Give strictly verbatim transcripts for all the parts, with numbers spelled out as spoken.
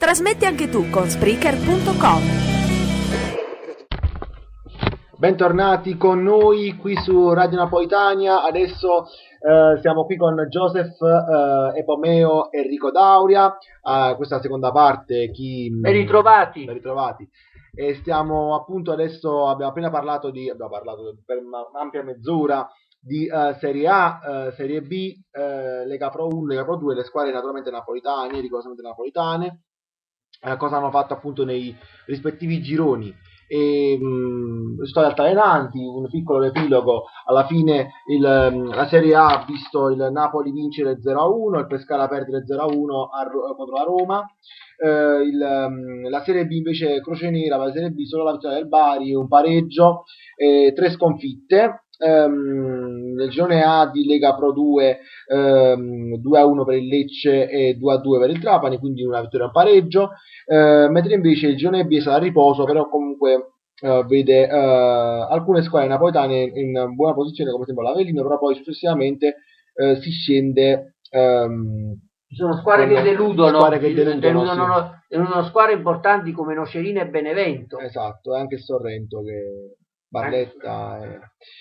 Trasmetti anche tu con Spreaker punto com. Bentornati con noi qui su Radio Napoletania. Adesso eh, siamo qui con Joseph, eh, Epomeo, Enrico Dauria. Uh, questa è la seconda parte. Chi, ben ritrovati. Ben ritrovati. E stiamo appunto adesso, abbiamo appena parlato di, abbiamo parlato per un'ampia mezz'ora di uh, Serie A, uh, Serie B, uh, Lega Pro uno, Lega Pro due, le squadre naturalmente napoletane, rigorosamente napoletane, uh, cosa hanno fatto appunto nei rispettivi gironi. E mh, risultati altalenanti, un piccolo epilogo. Alla fine il, la Serie A ha visto il Napoli vincere zero a uno, il Pescara perdere zero a uno a, contro la Roma. Eh, il, la Serie B invece croce nera, la Serie B solo la vittoria del Bari, un pareggio, eh, tre sconfitte. Um, nel girone A di Lega Pro due, um, due a uno per il Lecce e due a due per il Trapani, quindi una vittoria e un pareggio, uh, mentre invece il girone B è stato a riposo, però comunque uh, vede uh, alcune squadre napoletane in buona posizione, come esempio l'Avellino, però poi successivamente uh, si scende. Um, Ci sono squadre che deludono, squadre che deludono, deludono, sì. deludono squadre importanti come Nocerina e Benevento. Esatto, e anche Sorrento, che Barletta. Eh.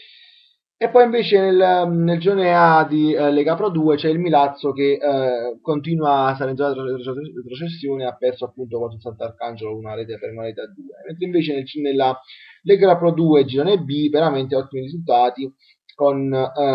E poi invece nel, nel girone A di eh, Lega Pro due c'è il Milazzo che eh, continua a stare in zona di retrocessione, ha perso appunto contro il Sant'Arcangelo una rete per una rete a due, mentre invece nel, nella Lega Pro due girone B veramente ottimi risultati con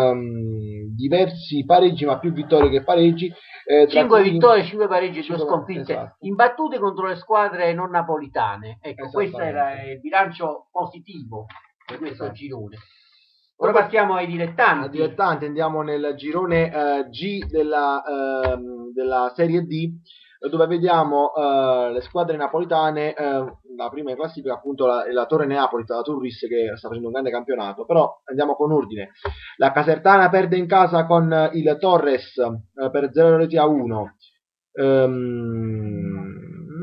um, diversi pareggi, ma più vittorie che pareggi. Eh, cinque cui... vittorie, cinque pareggi e due cinque... sconfitte, esatto. imbattute contro le squadre non napolitane. Ecco, questo era il bilancio positivo di questo esatto. girone. Ora passiamo ai dilettanti. Ai dilettanti, andiamo nel girone uh, G della, uh, della Serie D, dove vediamo uh, le squadre napolitane. Uh, la prima in classifica appunto la, la Torre Neapoli, la Turris, che sta facendo un grande campionato, però andiamo con ordine. La Casertana perde in casa con uh, il Torres uh, per zero reti a uno. Um,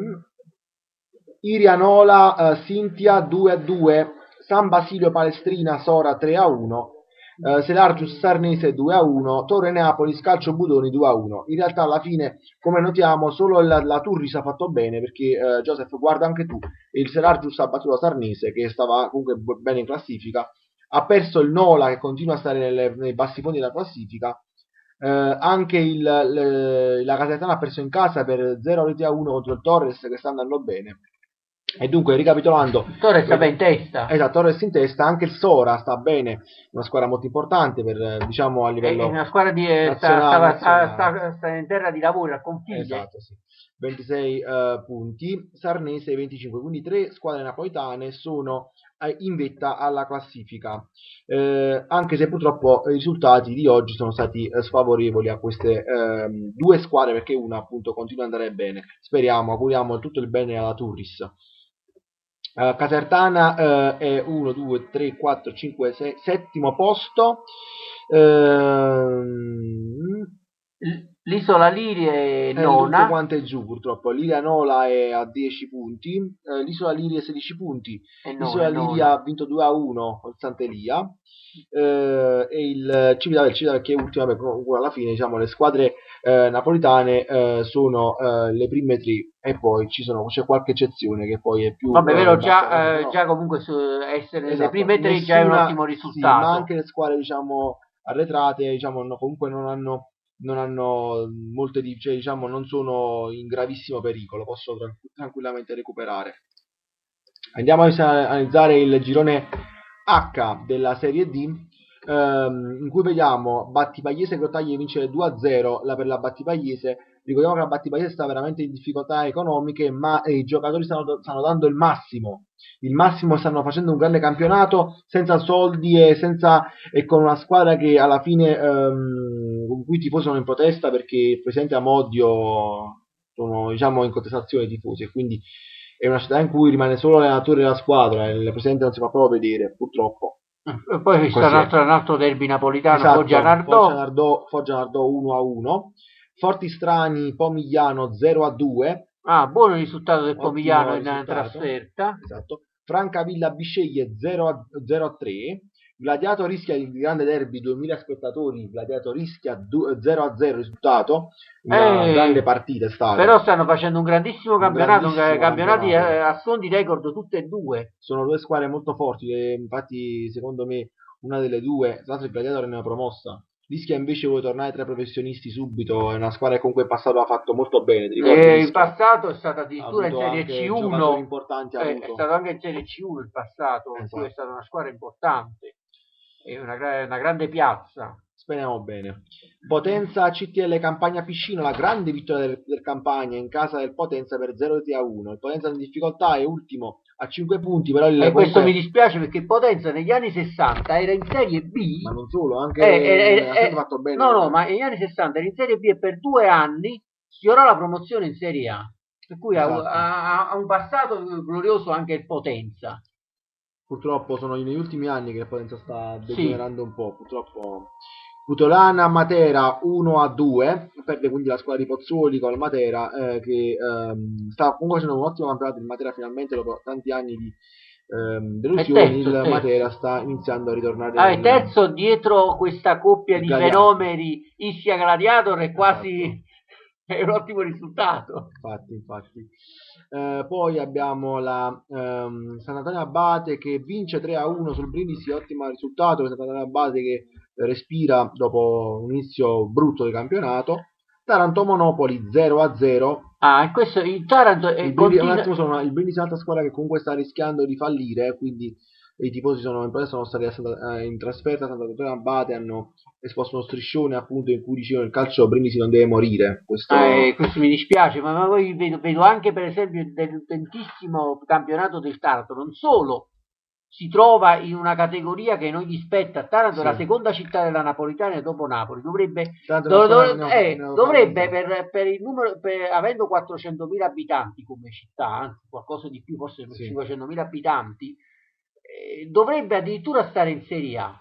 Irianola uh, Sintia due a due. San Basilio Palestrina Sora tre a uno, eh, Selargius Sarnese due a uno, Torre Neapoli Calcio Budoni due a uno. In realtà alla fine, come notiamo, solo la, la Turris ha fatto bene, perché eh, Joseph, guarda anche tu, il Selargius ha battuto la Sarnese, che stava comunque bene in classifica, ha perso il Nola, che continua a stare nelle, nei bassi fondi della classifica, eh, anche il, le, la Casertana ha perso in casa per zero reti a uno contro il Torres, che sta andando bene. E dunque, ricapitolando, Torres sta in testa. Esatto, Torres in testa, anche il Sora sta bene, una squadra molto importante per, diciamo, a livello è una squadra di nazionale, sta, sta, sta, sta in terra di lavoro, a Configlie. Esatto, sì. ventisei uh, punti, Sarnese venticinque, quindi tre squadre napoletane sono uh, in vetta alla classifica, uh, anche se purtroppo i risultati di oggi sono stati uh, sfavorevoli a queste uh, due squadre, perché una appunto continua ad andare bene. Speriamo, auguriamo tutto il bene alla Turris. Uh, Casertana uh, è uno, due, tre, quattro, cinque, sei, settimo posto. Uh, L'Isola Liria è nona. Tutte quante giù purtroppo. Liria Nola è a dieci punti, uh, l'Isola Liria sedici punti. L'Isola Liria ha vinto due a uno con Sant'Elia. Uh, e il Civitavecchia, Civitavecchia che è ultima, beh, alla fine diciamo le squadre uh, napoletane uh, sono uh, le prime tre, e poi ci sono, c'è qualche eccezione che poi è più vabbè, vero, già, basta, eh, no. già comunque su essere esatto. le prime tre Nessuna, già è un ottimo risultato, sì, ma anche le squadre diciamo arretrate diciamo no, comunque non hanno non hanno molte di, cioè, diciamo non sono in gravissimo pericolo, possono tranqu- tranquillamente recuperare. Andiamo a analizzare il girone H della Serie D, ehm, in cui vediamo Battipagliese Grottaglie vincere due a zero la per la Battipagliese. Ricordiamo che la Battipagliese sta veramente in difficoltà economiche, ma eh, i giocatori stanno, stanno dando il massimo, il massimo, stanno facendo un grande campionato senza soldi e, senza, e con una squadra che alla fine ehm, con cui i tifosi sono in protesta, perché il presidente Amodio sono diciamo in contestazione ai tifosi, e quindi è una città in cui rimane solo l'allenatore della squadra e il presidente non si fa proprio vedere, purtroppo. E poi c'è stato un altro, un altro derby napolitano, esatto, Foggia Nardò. Foggia Nardò, Foggia Nardò uno a uno, Fortistrani Pomigliano zero a due. Ah, buono risultato del Pomigliano in trasferta. Esatto. Francavilla Bisceglie zero a tre, Gladiato rischia il grande derby, duemila spettatori, Gladiato rischia zero a zero risultato, una Eh, grande partita è stata. Però stanno facendo un grandissimo Un campionato, grandissimo campionati campionato. eh, a suon di record tutte e due. Sono due squadre molto forti, e infatti secondo me una delle due, tra l'altro il Gladiator è una promossa. L'Ischia invece vuole tornare tra i professionisti subito, è una squadra che comunque in passato ha fatto molto bene, ti ricordi? Eh, in l'Ischia? passato è stata Ha addirittura in avuto Serie anche C giocatori uno, importanti, ha eh, avuto. è stato anche in Serie C uno in passato, in cui è Esatto. stata una squadra importante, è una, gra- una grande piazza. Speriamo bene. Potenza C T L Campagna Piscina, la grande vittoria del, del Campagna in casa del Potenza per zero a uno. Il Potenza in difficoltà è ultimo a cinque punti, però il E comunque... questo mi dispiace perché Potenza negli anni sessanta era in Serie B. Ma non solo, anche eh, eh, ha eh, sempre fatto bene. No, no, ma negli anni sessanta era in Serie B e per due anni sfiorò la promozione in Serie A. Per cui Esatto. ha, ha, ha un passato glorioso anche il Potenza. Purtroppo sono negli ultimi anni che il Potenza sta Sì. degenerando un po', purtroppo. Putolana Matera uno a due, perde quindi la squadra di Pozzuoli con il Matera, eh, che ehm, sta comunque facendo un ottimo campionato. Il Matera finalmente dopo tanti anni di ehm, delusioni, terzo, il terzo. Matera sta iniziando a ritornare. Ah, è nel- terzo dietro questa coppia di Gladiator. fenomeni Ischia Gladiator è quasi Esatto. è un ottimo risultato. Infatti, infatti. Eh, poi abbiamo la ehm, San Antonio Abate che vince tre a uno sul Brindisi, ottimo risultato per San Antonio Abate che respira dopo un inizio brutto del campionato. Taranto Monopoli zero a zero. Ah, e questo il Taranto è Il Brindisi, un continua... attimo, sono una- il Brindisi è un'altra squadra che comunque sta rischiando di fallire, quindi i tifosi sono, sono stati a Santa- eh, in trasferta a Sant'Antonio Abate, hanno esposto uno striscione appunto in cui dicevano il calcio Brindisi non deve morire. Questo... Ah, eh, questo mi dispiace, ma, ma poi vedo, vedo anche per esempio del tantissimo campionato del Taranto, non solo si trova in una categoria che non gli spetta. Taranto Sì. è la seconda città della Napolitana dopo Napoli, dovrebbe, Tanto dov- una squadra dov- neo- eh, neopavita. dovrebbe per, per il numero, per- avendo quattrocentomila abitanti come città, anzi qualcosa di più, forse Sì. cinquecentomila abitanti, eh, dovrebbe addirittura stare in Serie A.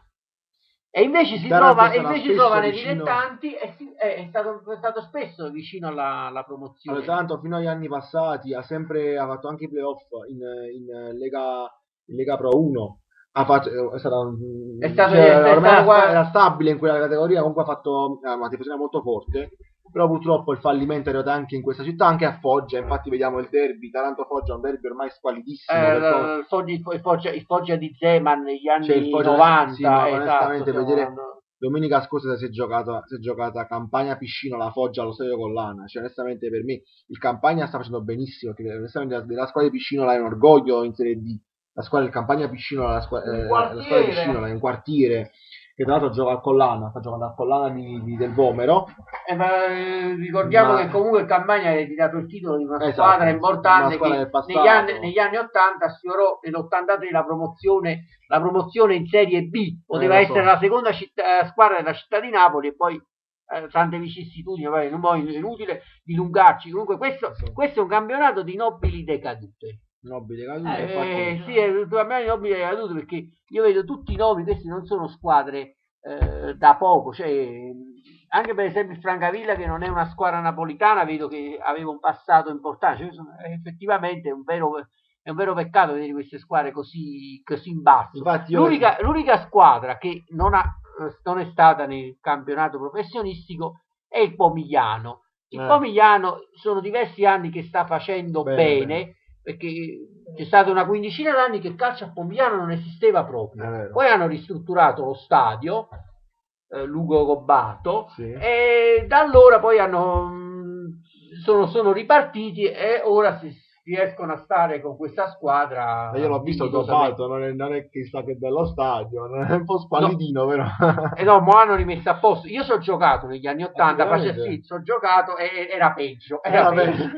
E invece si Taranto trova, e sarà invece si spesso trova nei vicino- dilettanti e si- è, è stato, è stato spesso vicino alla, alla promozione. Allora, tanto fino agli anni passati ha sempre ha fatto anche i playoff in, in Lega, in Lega Pro uno. Ha fatto, è stato, un- È stato- cioè, è stato ormai era, qua- era stabile in quella categoria, comunque ha fatto eh, una tifoseria molto forte, però purtroppo il fallimento è arrivato anche in questa città, anche a Foggia. Infatti vediamo il derby, Taranto-Foggia, un derby ormai squalidissimo. Eh, per il, Foggia, il, Foggia, il Foggia di Zeman negli anni Cioè, il Foggia- novanta, sì, ma esatto, onestamente stiamo vedere- parlando- Domenica scorsa si è giocata, si è giocata Campagna Piscina la Foggia allo stadio Collana. Cioè, onestamente, per me il Campagna sta facendo benissimo. Perché onestamente la, della squadra di Piscinola è un orgoglio in Serie D. La squadra del Campagna Piscinola, la, squa- Un eh, la quartiere. squadra di Piscinola è un quartiere che tra l'altro gioca al Collana, sta giocando al Collana di, di- del Vomero. Eh, ma eh, ricordiamo Ma- che comunque il Campagna ha tirato il titolo di una Esatto, squadra importante una squadra che del passato. negli anni, negli anni ottanta sfiorò nell'ottantatré la promozione, la promozione in Serie B, poteva Eh, lo so. essere la seconda città- eh, squadra della città di Napoli e poi eh, tante vicissitudini, poi non poi è inutile dilungarci. Comunque questo, Sì. questo è un campionato di nobili decadute. Nobile cadute, Eh, infatti. sì, è un campionato di nobili decadute perché io vedo tutti i nomi, questi non sono squadre eh, da poco, cioè, anche per esempio il Francavilla che non è una squadra napolitana, vedo che aveva un passato importante, cioè, sono- effettivamente è un vero, è un vero peccato vedere queste squadre così, così in basso. Infatti io- L'unica, l'unica squadra che non, ha, eh, non è stata nel campionato professionistico è il Pomigliano. Il Eh. Pomigliano sono diversi anni che sta facendo Bene, bene, bene. perché c'è stata una quindicina d'anni che il calcio a Pomigliano non esisteva proprio. È vero. Poi hanno ristrutturato lo stadio, eh, Lugo Gobbato, Sì. e da allora poi hanno, mh, sono, sono ripartiti e ora si riescono a stare con questa squadra. Ma io l'ho visto il dignitosamente. Gobbato, non è, non è chissà che bello stadio, non è un po' spallidino, però. E no, mo hanno rimesso a posto. Io ci ho giocato negli anni ottanta, Ah, face- veramente? sì, ci ho giocato e era peggio. Era Era peggio.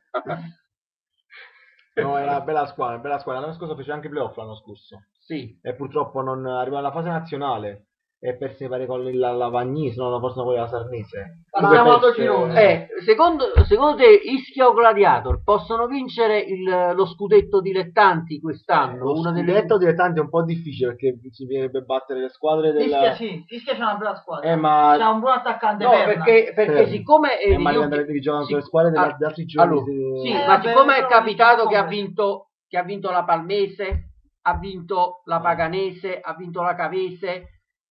No, era una bella squadra, bella squadra. L'anno scorso fece anche playoff l'anno scorso. Sì. E purtroppo non arrivò alla fase nazionale e perse mi pare con il- la Lavagnese, no, forse non quella la Sarnese. Passiamo Comunque al perse- girone. Eh, secondo, secondo te Ischia o Gladiator possono vincere il- lo scudetto dilettanti quest'anno? Lo Una delle- scudetto dilettanti è un po' difficile perché si dovrebbe battere le squadre del... Ischia sì, Ischia c'è una bella squadra. Eh, ma... C'ha un buon attaccante No, Berna. perché, perché Fermi. siccome eh, Eh, ma negli devi ultimi- andare- devi giocare sì, con le squadre degli ah, altri giorni, allora, se- sì, Eh, ma vabbè, siccome è però capitato vince che ha come. vinto che ha vinto la Palmese ha vinto la Paganese, ha vinto la Cavese, eh,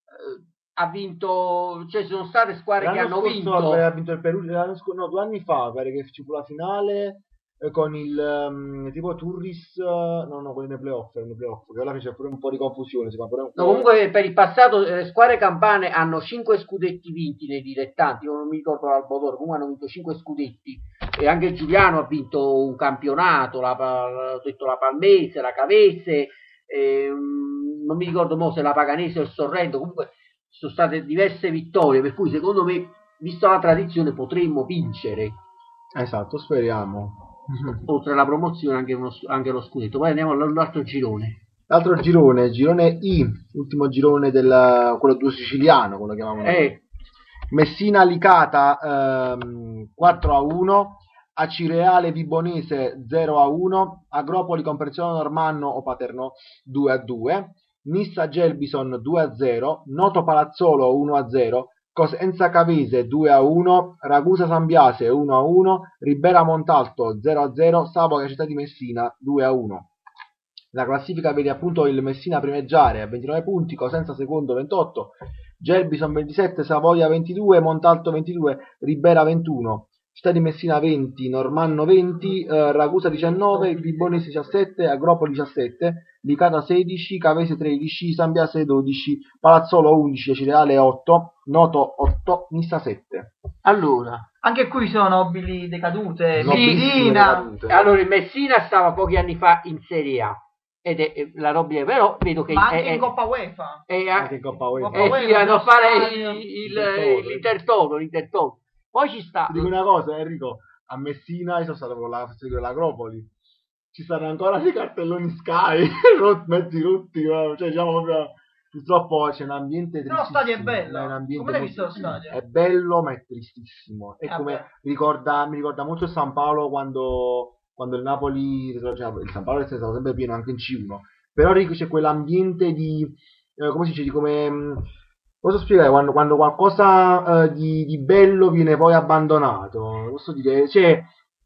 ha vinto, cioè sono state squadre che hanno scorso vinto. Ha vinto il Perù, l'anno scorso, no, due anni fa, pare che ci fu la finale eh, con il um, tipo Turris, uh, no, no, quelli nei playoff, nei playoff, che alla fine c'è pure un po' di confusione. Si fa pure un No, comunque per il passato le squadre campane hanno cinque scudetti vinti nei dilettanti, io non mi ricordo l'Albodoro, comunque hanno vinto cinque scudetti e anche Giuliano ha vinto un campionato, la, la, ho detto la Palmese, la Cavese, eh, non mi ricordo mo se la Paganese o il Sorrento, comunque sono state diverse vittorie, per cui secondo me, vista la tradizione, potremmo vincere. Esatto, speriamo. Oltre alla promozione anche, uno, anche lo scudetto. Poi andiamo all'altro girone. L'altro girone, girone I, ultimo girone del quello due siciliano, quello chiamavano. Eh. Messina Licata ehm, quattro a uno, Acireale Vibonese zero a uno, Agropoli Comprensione Normanno o Paternò due a due, Nissa Gelbison due a zero, Noto Palazzolo uno a zero, Cosenza Cavese due a uno, Ragusa Sambiase uno a uno, Ribera Montalto zero a zero, Savoia Città di Messina due a uno. La classifica vede appunto il Messina primeggiare a ventinove punti, Cosenza secondo ventotto, Gelbison ventisette, Savoia ventidue, Montalto ventidue, Ribera ventuno, Città di Messina venti, Normanno venti, eh, Ragusa diciannove, Vibonese diciassette, Agropoli diciassette, Licata sedici, Cavese tredici, Sambiase dodici, Palazzolo undici, Acireale otto, Noto otto, Nissa sette. Allora, anche qui sono nobili decadute. Nobilissime Messina. decadute. allora il Messina stava pochi anni fa in Serie A ed è, è la nobile, però vedo che Ma anche è, in è, Coppa UEFA. è, Anche in Coppa UEFA. eh, Coppa sì, UEFA, vanno a fare Stadio. il- il- L'Intertoto. l'Intertoto, l'Intertoto. Poi ci sta, Ti dico una cosa, Enrico, a Messina io sono stato con la con l'Agropoli, ci stanno ancora dei cartelloni Sky, rot- mezzi rotti, cioè diciamo proprio, purtroppo c'è un ambiente Però lo tristissimo. stadio è bello. è un ambiente Come l'hai molto- visto lo stadio? È bello ma è tristissimo, è Eh, come, vabbè. mi ricorda, mi ricorda molto il San Paolo quando, quando il Napoli, cioè, il San Paolo è stato sempre pieno anche in C uno, però Enrico, c'è quell'ambiente di, eh, come si dice, di come... mh, Posso spiegare quando, quando qualcosa eh, di, di bello viene poi abbandonato? Posso dire, cioè,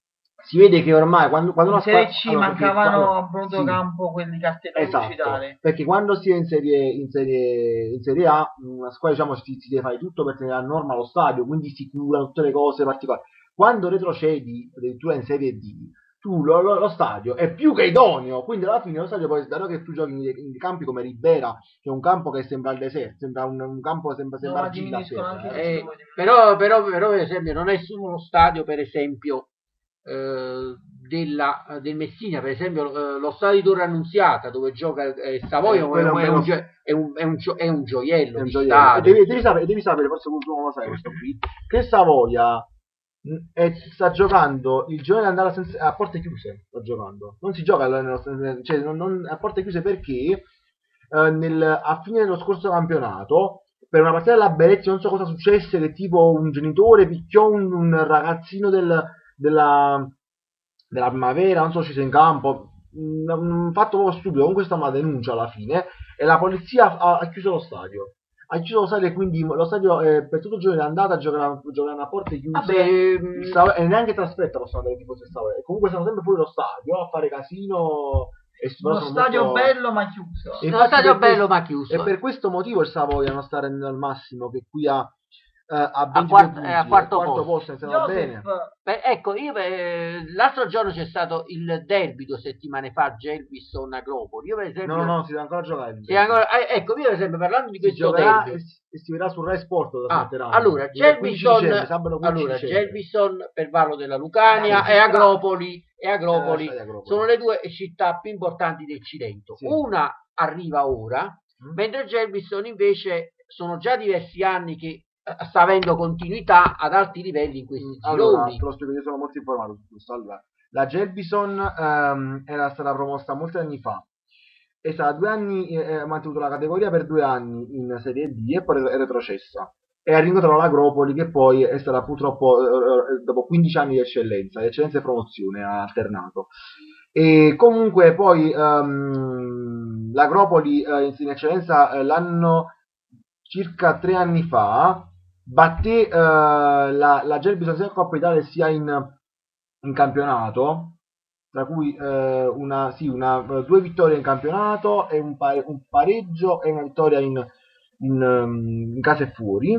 si vede che ormai quando, quando In una Serie squadra- C allora, perché mancavano qua- a Brodo sì, Campo quelli cartelloni esatto, pubblicitari. perché quando si è in serie, in serie, in serie A, una squadra diciamo si, si deve fare tutto per tenere a norma lo stadio, quindi si curano tutte le cose particolari. Quando retrocedi, addirittura in serie D, tu lo, lo- lo stadio è più che idoneo, quindi alla fine lo stadio poi, dato che tu giochi in, in campi come Ribera, che è un campo che sembra il deserto, sembra un, un campo sembra, No, sembra ma argilla a diminuiscono terra, anche eh. eh, però, però, però per esempio non è solo uno stadio, per esempio, eh, della, del Messina, per esempio eh, lo stadio di Torre Annunziata dove gioca eh, Savoia Eh, è, quello è un è, un, bello- gio- è, un, è, un, gio- è un gioiello È un di gioiello. E stadio. devi, devi sapere, devi sapere, forse tu non lo sai questo qui, che Savoia mh, è- sta giocando il giorno di andare a, Sens- a porte chiuse, sta giocando. Non si gioca nello- cioè, non- non- a porte chiuse perché eh, nel- a fine dello scorso campionato, per una partita della Berezzi, non so cosa successe, che tipo un genitore picchiò un, un ragazzino del- della, della primavera, non so se in campo, un, un fatto proprio stupido, comunque sta una denuncia alla fine, e la polizia ha, ha chiuso lo stadio. Ha chiuso lo stadio e quindi lo stadio eh, per tutto il giorno di andata giocheranno, giocheranno a porte chiuse. Vabbè, Il Savoia- e neanche trasferta possono andare tipo se Savoia. E comunque stanno sempre fuori lo stadio a fare casino. E Uno sono stadio molto- bello ma chiuso. E Uno infatti stadio per bello questo- ma chiuso. E per questo motivo il Savoia non sta rendendo al massimo, che qui ha, eh, ha ventidue quart- punti, è a quarto al quarto posto. posto, se va bene. Joseph, Beh, ecco, io eh, l'altro giorno c'è stato il derby due settimane fa, Gelbison Agropoli. Io per esempio, No, no, si deve ancora giocare. il sì, ancora- eh, ecco, io per esempio parlando di si questo giocherà derby, e si, e si vedrà sul Rai Sport da ah, smetteranno. allora, Il quindici Gelbison, dicembre, sabato quindici allora, dicembre. Gelbison per Vallo della Lucania Ah, e sì, Agropoli, e Agropoli Eh, Agropoli. sono le due città più importanti del Cilento. Sì. Una arriva ora, Mm. mentre Gelbison invece sono già diversi anni che eh, sta avendo continuità ad alti livelli in questi Allora, gironi. te lo spiego, io sono molto informato su questo. Allora, la Gelbison ehm, era stata promossa molti anni fa. È stata due anni, eh, ha mantenuto la categoria per due anni in Serie B e poi è retrocessa. E ha rincontrato l'Agropoli, che poi è stata purtroppo, eh, eh, dopo quindici anni di eccellenza, di eccellenza e promozione, ha alternato. E comunque poi ehm, l'Agropoli eh, in eccellenza eh, l'anno circa tre anni fa batté eh, la, la Gelbison sia in Coppa Italia sia in, in campionato, tra cui eh, una, sì, una, due vittorie in campionato e un, pare, un pareggio e una vittoria in, in, um, in casa e fuori.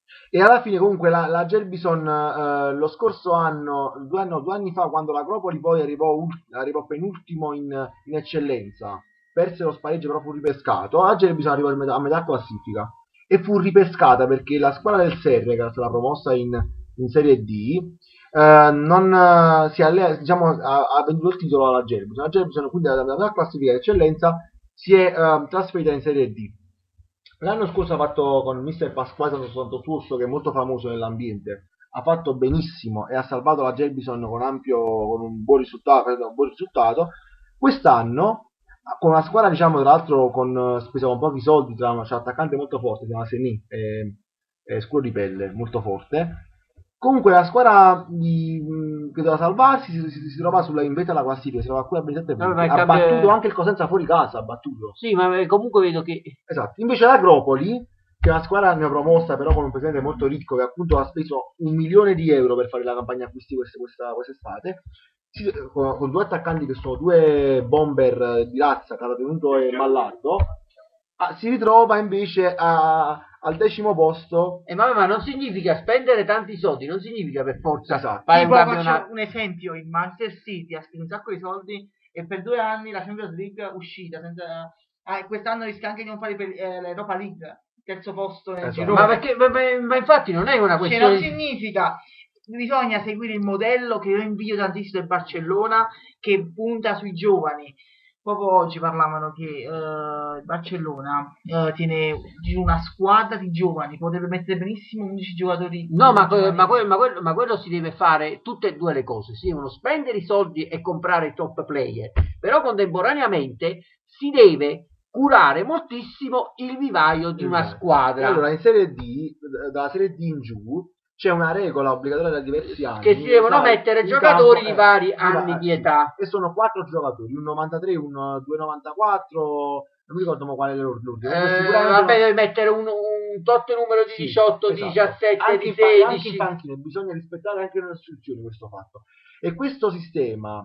E alla fine comunque la, la Gelbison eh, lo scorso anno, due, anno, due anni fa, quando l'Agropoli poi arrivò, arrivò penultimo in, in eccellenza, perse lo spareggio però fu ripescato, la Gelbison arrivò a metà, a metà classifica e fu ripescata perché la squadra del Serre, che era stata promossa in, in Serie D, eh, non eh, si alle, diciamo, ha, ha venduto il titolo alla Gelbison. La Gelbison quindi dalla classifica di eccellenza si è eh, trasferita in Serie D. L'anno scorso ha fatto con mister Pasquale Santo Suosso, che è molto famoso nell'ambiente, ha fatto benissimo e ha salvato la Gelbison con ampio, con un buon risultato, un buon risultato. Quest'anno, con una squadra, diciamo, tra l'altro, con spesa con pochi soldi, tra un attaccante molto forte, si chiama Seni, è, è scuro di pelle, molto forte. Comunque la squadra di, mh, che doveva salvarsi si, si, si trova sulla in vetta alla classifica, si trova qui a ventisette punti. No, Ha cambia... battuto anche il Cosenza fuori casa, ha battuto. Sì, ma comunque vedo che... Esatto. Invece l'Agropoli, che è una squadra neopromossa, però con un presidente molto ricco, che appunto ha speso un milione di euro per fare la campagna acquisti questa, questa, quest'estate, si, con, con due attaccanti che sono due bomber di razza, Caratenuto e Mallardo, ah, si ritrova invece a... al decimo posto. Eh, ma, ma non significa spendere tanti soldi, non significa per forza esatto. fare tipo, un faccio campionato. un esempio: il Manchester City ha speso un sacco di soldi e per due anni la Champions League è uscita senza... ah, quest'anno rischia anche di non fare per, eh, l'Europa League, terzo posto nel esatto. girone. Ma perché ma, ma infatti non è una Cioè, questione non significa, bisogna seguire il modello che io invidio tantissimo del Barcellona, che punta sui giovani. Proprio oggi parlavano che eh, il Barcellona eh, tiene una squadra di giovani, potrebbe mettere benissimo undici giocatori. No, ma, que- giovani. ma, que- ma quello, ma quello si deve fare tutte e due le cose, si devono spendere i soldi e comprare i top player, però contemporaneamente si deve curare moltissimo il vivaio di una squadra. Allora, in Serie D, dalla Serie D in giù, c'è una regola obbligatoria da diversi anni. Che si devono sai, mettere in giocatori campo, di eh, vari di anni va- di sì. età. E sono quattro giocatori, un novantatré, un due novantaquattro, non mi ricordo quale è l'ordine. Eh, Sicuramente vabbè, non- devi mettere un, un tot numero di Sì, diciotto, esatto. diciassette, Anche di in pa- Anche in sedici. panchina bisogna rispettare anche le istruzioni questo fatto. E questo sistema,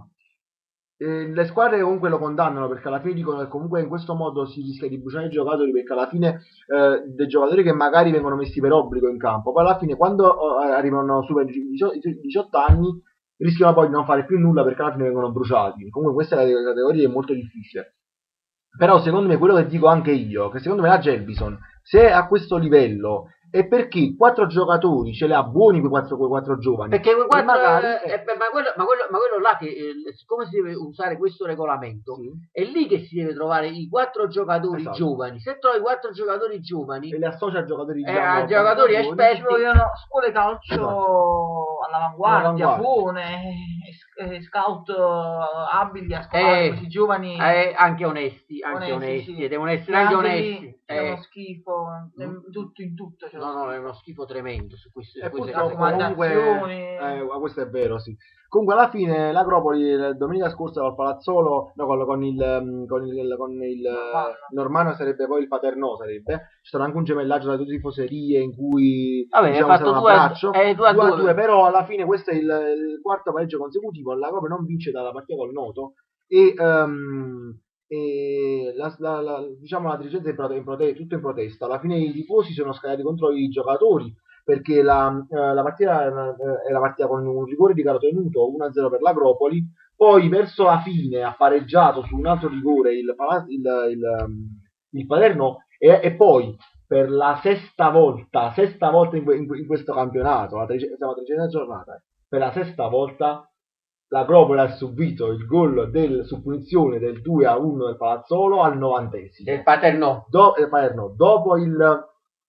eh, le squadre comunque lo condannano, perché alla fine dicono che comunque in questo modo si rischia di bruciare i giocatori, perché alla fine eh, dei giocatori che magari vengono messi per obbligo in campo, poi alla fine quando eh, arrivano su per i diciotto anni rischiano poi di non fare più nulla, perché alla fine vengono bruciati. Comunque questa è la categoria, è molto difficile. Però secondo me quello che dico anche io, che secondo me la Gelbison, se è a questo livello, è perché quattro giocatori ce li ha buoni quei quattro, quei quattro giovani. Perché quei E quattro, magari, eh, eh, eh, ma, quello, ma, quello, ma quello là che eh, siccome si deve usare questo regolamento, sì, è lì che si deve trovare i quattro giocatori Esatto. giovani. Se trovi quattro giocatori giovani e li associa a giocatori, eh, diciamo, a giocatori buoni. Ci esperti, vogliono scuole calcio Esatto. all'avanguardia, All'avanguardia. buone, eh, eh, scout eh, abili a scovare eh, questi giovani. eh, anche onesti, anche Onesti, onesti, sì. e devono essere Che anche anche onesti. lì c'è uno Eh, schifo, Mm. in tutto in tutto c'è no, uno no, è schifo. uno schifo tremendo su questo. E Su queste purtroppo cose. comunque, raccomandazioni. eh, ma questo è vero, sì. Comunque alla fine l'Agropoli eh, domenica scorsa al Palazzolo, no, con, con il mm, con il, con il Normanno. eh, Normanno sarebbe poi il Paternò, sarebbe. C'è stato anche un gemellaggio tra due tifoserie in cui Vabbè, diciamo, hai fatto c'era un due a- abbraccio, eh, due a due a due. due, però alla fine questo è il, il quarto pareggio consecutivo, l'Agropoli non vince dalla partita col Noto e, ehm, e la, la, la, diciamo la dirigenza è in prote- in prote- tutto in protesta. Alla fine i tifosi sono scagliati contro i giocatori, perché la, eh, la partita è, una, è la partita con un rigore di caro tenuto uno a zero per l'Agropoli, poi verso la fine ha pareggiato su un altro rigore il, il, il, il Palermo e, e poi per la sesta volta sesta volta in, in, in questo campionato, la trice, siamo alla tredicesima giornata, per la sesta volta l'Agropoli ha subito il gol del, su punizione del due a uno del Palazzolo al novantesimo Del Paternò. Do, eh, Palermo, dopo il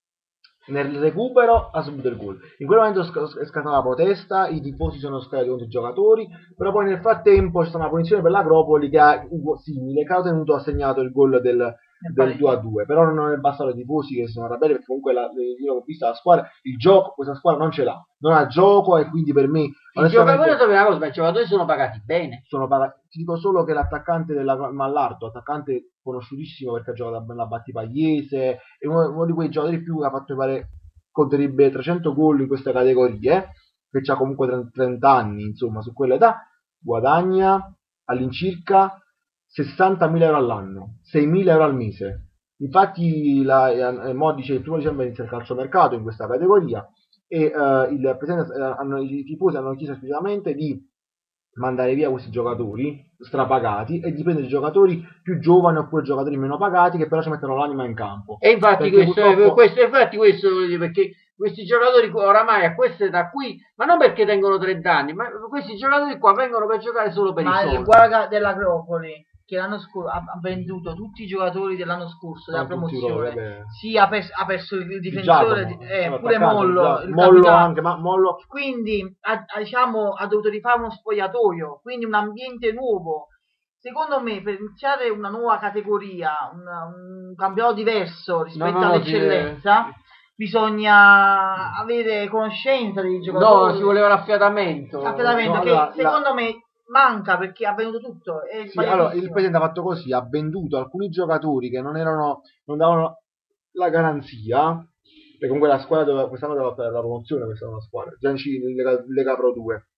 nel recupero ha subito il gol. In quel momento è scattata la protesta, i tifosi sono scagliati contro i giocatori, però poi nel frattempo c'è stata una punizione per l'Agropoli che ha simile, che ha tenuto ha segnato il gol del, del due a due, però non è bastato ai tifosi che sono arrabbiati, perché comunque la, io ho visto la squadra, il gioco, questa squadra non ce l'ha, non ha gioco, e quindi per me I giocatori, una cosa, ma i giocatori sono pagati bene. sono pagati. Ti dico solo che l'attaccante della Mallardo, attaccante conosciutissimo perché ha giocato nella Battipagliese, è uno, uno di quei giocatori più che ha fatto, mi pare, conterebbe trecento gol in queste categorie, che ha comunque trenta anni, insomma, su quell'età, guadagna all'incirca sessantamila euro all'anno, seimila euro al mese. Infatti la, eh, mo dice il primo dicembre inizia il calciomercato in questa categoria e eh, il presidente, eh, hanno, i tifosi hanno chiesto esplicitamente di mandare via questi giocatori strapagati e di prendere i giocatori più giovani oppure giocatori meno pagati che però ci mettono l'anima in campo. E infatti questo, purtroppo... questo, infatti questo perché questi giocatori oramai a questa età qui, ma non perché tengono trenta anni, ma questi giocatori qua vengono per giocare solo per ma i soldi. Ma il Guarda dell'Agropoli che l'anno scorso ha venduto tutti i giocatori dell'anno scorso della promozione, loro, sì, ha, pers- ha perso il difensore, Giacomo, eh, pure Mollo, il Mollo anche, ma Mollo. Quindi ha, ha, diciamo, ha dovuto rifare uno spogliatoio, quindi un ambiente nuovo. Secondo me per iniziare una nuova categoria, un, un campionato diverso rispetto no, no, all'eccellenza, sì, bisogna avere conoscenza dei giocatori. No, ci voleva l'affiatamento. L'affiatamento no, che allora, secondo la... me manca perché ha venduto tutto. È sì, allora, il presidente ha fatto così, ha venduto alcuni giocatori che non erano, non davano la garanzia, perché comunque la squadra doveva, quest'anno doveva fare la promozione, questa è una squadra, già in Lega, Lega Pro due.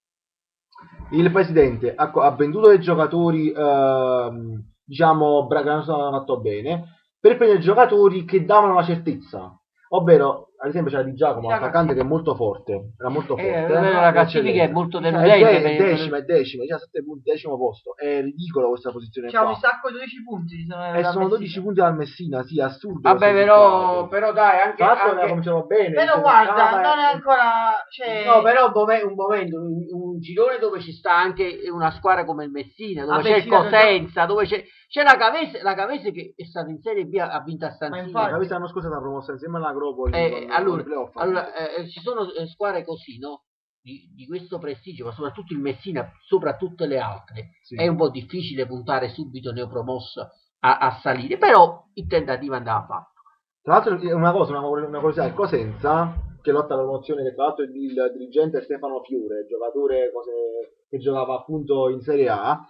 Il presidente ha, ha venduto dei giocatori, eh, diciamo, che non sono fatto bene, per prendere giocatori che davano la certezza, ovvero ad esempio c'era Di Giacomo, un attaccante che è molto forte, era molto forte. Eh, eh, la classifica è molto deludente. È de- decima, è decima, diciassette punti, decimo posto. È ridicolo questa posizione c'ha qua. un sacco di dodici punti. E sono dodici punti dal Messina, sì, assurdo. Vabbè, però, però dai, anche... Tra l'altro anche... cominciamo bene. Però guarda, non è ancora... Cioè... No, però un momento, un, un girone dove ci sta anche una squadra come il Messina, dove c'è il Cosenza, dove c'è... C'è la Cavese, la Cavese che è stata in Serie B, ha vinto a San Siro. La Cavese l'anno scorso è stata promossa insieme all'Agropoli. Eh, allora, allora eh, ci sono squadre così, no? Di, di questo prestigio, ma soprattutto il Messina, sopra tutte le altre. Sì. È un po' difficile puntare subito neopromosso a, a salire, però il tentativo andava fatto. Tra l'altro una cosa, una, una curiosità, il Cosenza, che lotta alla promozione, che tra l'altro il, il dirigente è Stefano Fiore, giocatore cose, che giocava appunto in Serie A.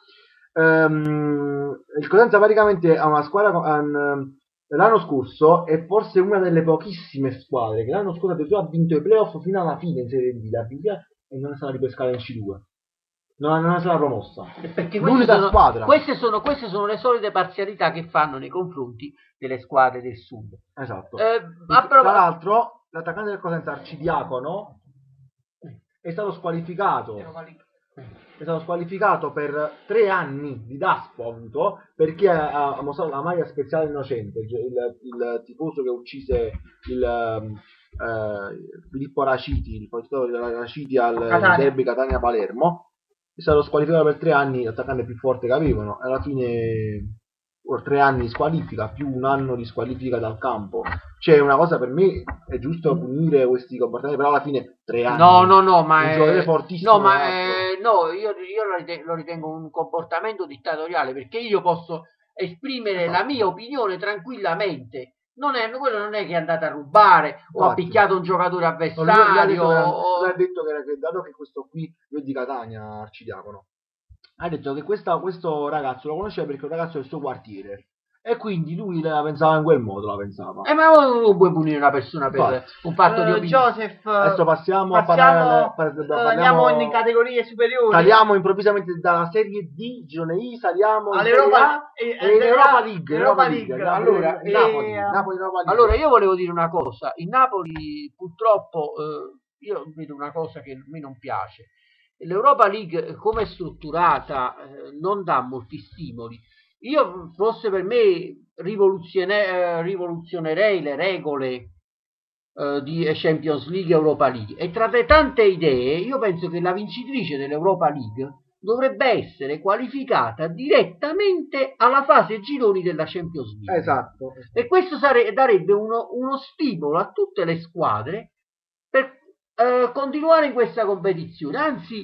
Um, il Cosenza praticamente ha una squadra um, l'anno scorso è forse una delle pochissime squadre che l'anno scorso ha vinto i playoff fino alla fine in Serie B, la B e non è stata ripescata in C due, non, non è stata promossa, perché l'unica sono, squadra. Queste sono, queste sono le solite parzialità che fanno nei confronti delle squadre del sud. Esatto. Eh, tra prov- l'altro l'attaccante del Cosenza Arcidiacono è stato squalificato è stato squalificato per tre anni di Daspo ha avuto perché ha, ha mostrato la maglia speziale innocente, il, il, il tifoso che uccise il eh, Filippo Raciti, il fondatore della Raciti al derby Catania-Palermo. È stato squalificato per tre anni, l'attaccante più forte che avevano, alla fine tre anni di squalifica più un anno di squalifica dal campo. Cioè una cosa, per me è giusto punire questi comportamenti, però alla fine tre anni. No, no, no, ma è fortissimo. No, ma è, no, io, io lo, ritengo, lo ritengo un comportamento dittatoriale, perché io posso esprimere esatto. la mia opinione tranquillamente. Non è, quello non è che è andato a rubare o ha picchiato un giocatore avversario. Lui o... ha detto che, che dato che questo qui è di Catania, Arcidiacono, ha detto che questa, questo ragazzo lo conosceva perché è un ragazzo del suo quartiere e quindi lui la pensava in quel modo, la pensava. Eh, ma non puoi punire una persona per Infatti. un fatto uh, di opinione. Joseph, adesso passiamo, passiamo a parlare, uh, parliamo, andiamo in categorie superiori. Saliamo improvvisamente dalla Serie D, girone I, saliamo all'Europa e Europa League. Europa League. League. Allora, e, Napoli, e, Napoli, Europa League. Allora, io volevo dire una cosa. Il Napoli purtroppo eh, io vedo una cosa che a me non piace. L'Europa League come è strutturata eh, non dà molti stimoli. Io forse per me rivoluzione, eh, rivoluzionerei le regole eh, di Champions League e Europa League, e tra le tante idee io penso che la vincitrice dell'Europa League dovrebbe essere qualificata direttamente alla fase gironi della Champions League. Esatto. E questo sare- darebbe uno, uno stimolo a tutte le squadre per Uh, continuare in questa competizione, anzi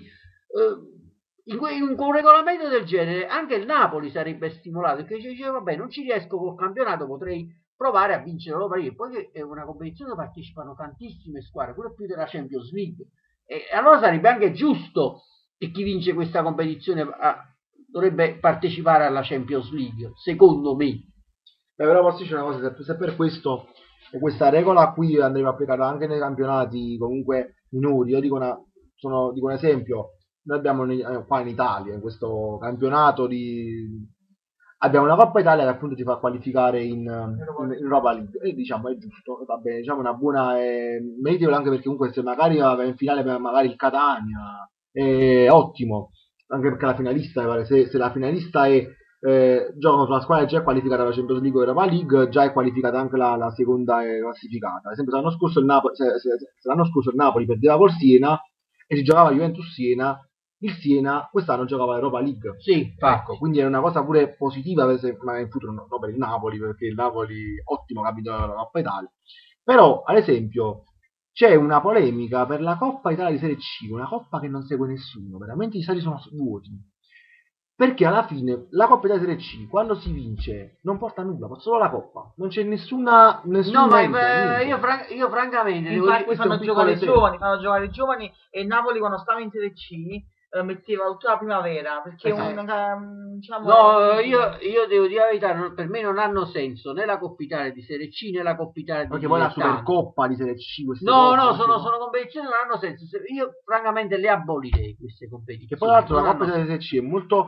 uh, in, que- in un regolamento del genere anche il Napoli sarebbe stimolato, perché dice vabbè, non ci riesco col campionato, potrei provare a vincere l'Europa League. Poi è una competizione dove partecipano tantissime squadre, pure più della Champions League, e allora sarebbe anche giusto che chi vince questa competizione uh, dovrebbe partecipare alla Champions League, secondo me. Beh, però posso dire una cosa, se per questo questa regola qui andrebbe applicata anche nei campionati comunque minori. Io dico, una, sono, dico un esempio, noi abbiamo eh, qua in Italia, in questo campionato di... abbiamo una Coppa Italia che appunto ti fa qualificare in, in, in Europa League e diciamo è giusto, va bene, diciamo una buona eh, meritevole, anche perché comunque se magari va in finale per magari il Catania è ottimo, anche perché la finalista pare, se, se la finalista è eh, gioca sulla squadra che già è qualificata alla Champions League o Europa League, già è qualificata anche la, la seconda classificata. Ad esempio l'anno scorso il Napoli, se, se, se l'anno scorso il Napoli perdeva col Siena e si giocava Juventus-Siena, il Siena quest'anno giocava l'Europa League. Sì, ecco, quindi è una cosa pure positiva per se, ma in futuro no, no per il Napoli, perché il Napoli ottimo capitolo della Coppa Italia. Però, ad esempio, c'è una polemica per la Coppa Italia di Serie C, una coppa che non segue nessuno, veramente i stadi sono vuoti. Perché alla fine la Coppa Italia Serie C, quando si vince, non porta nulla, porta solo la Coppa. Non c'è nessuna... nessuna no, ma merito, io, fran- io francamente... Infatti devo... fanno giocare i giovani, fanno giocare i giovani e il Napoli quando stava in Serie C eh, metteva tutta la primavera, perché esatto. un, um, diciamo... No, io, io devo dire la verità, non, per me non hanno senso né la Coppa Italia di Serie C né la CoppaItalia di perché poi la Supercoppa Supercoppa di Serie C... No, cose, no, sono, no, sono competizioni che non hanno senso. Io francamente le abolirei queste competizioni. Che poi tra l'altro la Coppa hanno... Italia di Serie C è molto...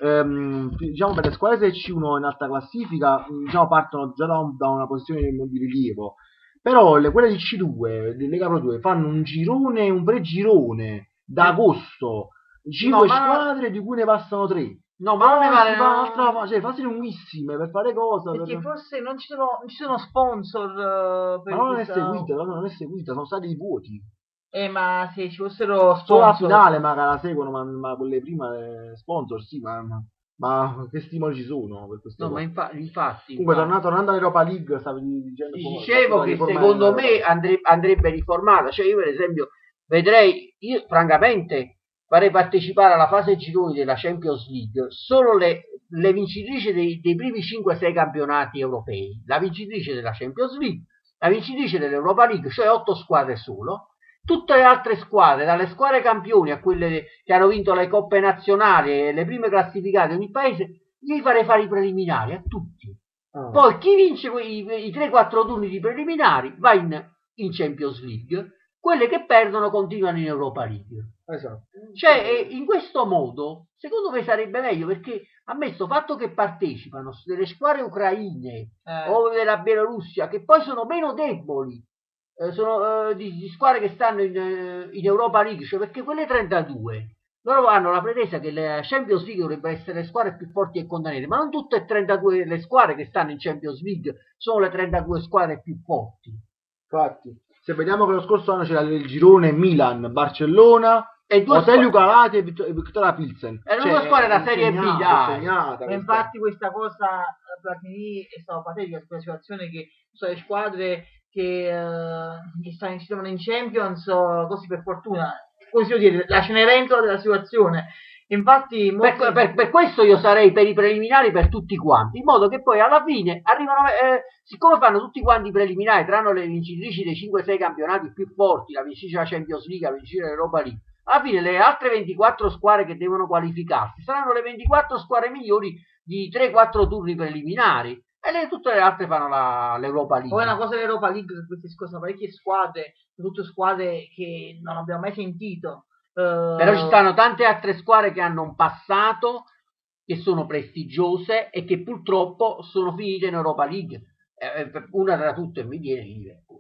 Ehm, diciamo per le squadre Serie C uno in alta classifica, diciamo partono già da, un, da una posizione di rilievo. Però le quelle di C due, di Lega Pro due, fanno un girone, un pre-girone da agosto. cinque no, squadre di cui ne passano tre. No, ma non ne vale un'altra, cioè fasi lunghissime per fare cosa? Perché per... forse non ci sono, non ci sono sponsor uh, per ma non questa... è seguita, no, non è seguita, sono stati i vuoti. Eh, ma se ci fossero sponsor... Solo la finale magari la seguono, ma, ma quelle prime sponsor sì, ma, ma, ma che stimoli ci sono per queste no, cose? ma infa- infatti... Comunque, infatti. tornando, tornando all'Europa League, stavi dicendo... Ti dicevo che secondo me andre- andrebbe riformata, cioè io per esempio vedrei, io francamente farei partecipare alla fase gironi della Champions League solo le, le vincitrici dei, dei primi cinque sei campionati europei, la vincitrice della Champions League, la vincitrice dell'Europa League, cioè otto squadre solo, tutte le altre squadre, dalle squadre campioni a quelle che hanno vinto le coppe nazionali, le prime classificate di ogni paese, gli farei fare i preliminari a tutti. Oh. Poi chi vince i, i tre quattro turni di preliminari va in, in Champions League, quelle che perdono continuano in Europa League. Esatto. Cioè, in questo modo, secondo me sarebbe meglio, perché a me sto fatto che partecipano delle squadre ucraine eh. o della Bielorussia, che poi sono meno deboli, eh, sono eh, di, di squadre che stanno in, in Europa League, cioè perché quelle trentadue, loro hanno la pretesa che le Champions League dovrebbero essere le squadre più forti e condanate, ma non tutte e trentadue le squadre che stanno in Champions League sono le trentadue squadre più forti. Infatti, se vediamo che lo scorso anno c'era il girone Milan, Barcellona, e due Hotel Ucalati e Victoria Pilsen. Erano due squadre da Serie B, dai. Segnata, e infatti questa cosa Platini è stata patetica, questa situazione che sono le squadre che, uh, che stanno in, in Champions uh, così per fortuna, come si può dire, la Cenerentola della situazione. Infatti molti... per, per, per questo io sarei per i preliminari per tutti quanti, in modo che poi alla fine arrivano, eh, siccome fanno tutti quanti i preliminari, tranne le vincitrici dei cinque sei campionati più forti, la vincitrice della Champions League, la vincitrice dell'Europa League, alla fine le altre ventiquattro squadre che devono qualificarsi saranno le ventiquattro squadre migliori di tre quattro turni preliminari e le, tutte le altre fanno la, l'Europa League. Poi una cosa dell'Europa League, che queste scusa, parecchie squadre, tutte squadre che non abbiamo mai sentito. Uh... Però ci stanno tante altre squadre che hanno un passato, che sono prestigiose e che purtroppo sono finite in Europa League. Eh, una tra tutte mi viene Liverpool.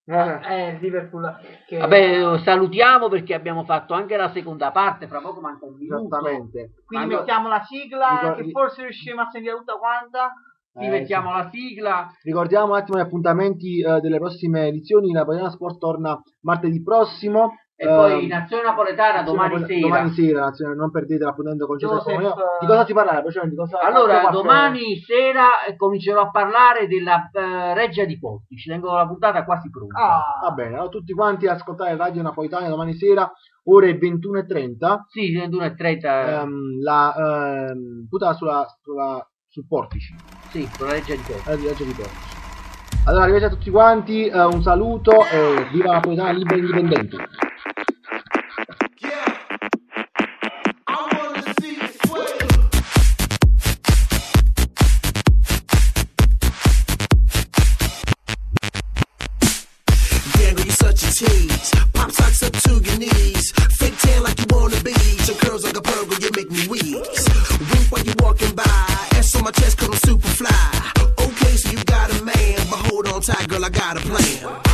Eh, Liverpool che... Vabbè, salutiamo perché abbiamo fatto anche la seconda parte, fra poco manca un minuto. Esattamente. Quindi Quando... mettiamo la sigla, Ricor... che forse riusciremo a sentire tutta quanta. Sì, eh, mettiamo sì. la sigla. Ricordiamo un attimo gli appuntamenti uh, delle prossime edizioni. La Napoletana Sport torna martedì prossimo. E uh, poi Nazione Napoletana domani Napole- sera. Domani sera, nazione, non perdete l'appuntamento con Giuseppe. Joseph, Di cosa si parlerà? Di cosa allora, domani sera comincerò a parlare della uh, Reggia di Potti. Ci tengo la puntata quasi pronta. Ah. Va bene, allora tutti quanti ascoltare Radio Napoletana domani sera, ore ventuno e trenta. Sì, ventuno e trenta. Um, la um, puntata sulla, sulla, su Portici. Sì, con la Reggia di Potti. La Reggia di Portici. Allora, arrivederci a tutti quanti, uh, un saluto e viva Napoletana libera e indipendente. Pop socks up to your knees, fake tan like you wanna be. So got a plan.